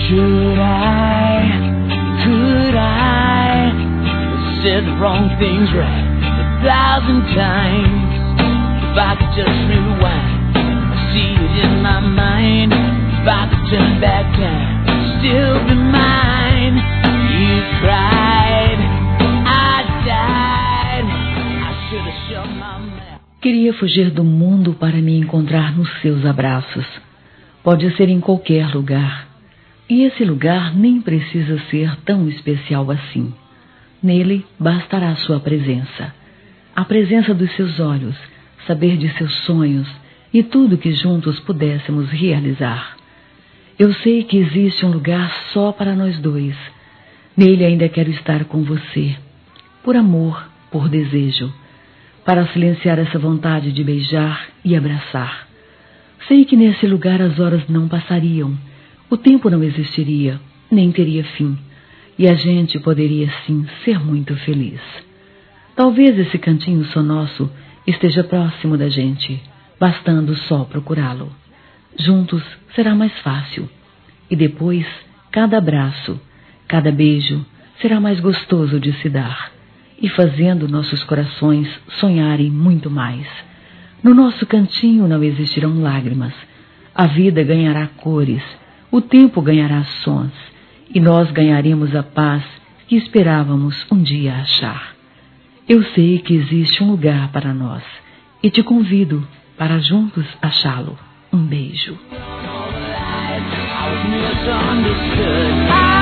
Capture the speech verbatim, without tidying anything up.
Should I, could I have said the wrong things right a thousand times? If I could just rewind, I see it in my mind. If I could turn back time, still be mine. You cried, I died, I should have shut my mouth. Queria fugir do mundo para me encontrar nos seus abraços. Pode ser em qualquer lugar. E esse lugar nem precisa ser tão especial assim. Nele bastará sua presença. A presença dos seus olhos, saber de seus sonhos e tudo que juntos pudéssemos realizar. Eu sei que existe um lugar só para nós dois. Nele ainda quero estar com você. Por amor, por desejo. Para silenciar essa vontade de beijar e abraçar. Sei que nesse lugar as horas não passariam. O tempo não existiria, nem teria fim, e a gente poderia sim ser muito feliz. Talvez esse cantinho só nosso esteja próximo da gente, bastando só procurá-lo. Juntos será mais fácil, e depois cada abraço, cada beijo será mais gostoso de se dar, e fazendo nossos corações sonharem muito mais. No nosso cantinho não existirão lágrimas, a vida ganhará cores, o tempo ganhará sons, e nós ganharemos a paz que esperávamos um dia achar. Eu sei que existe um lugar para nós, e te convido para juntos achá-lo. Um beijo.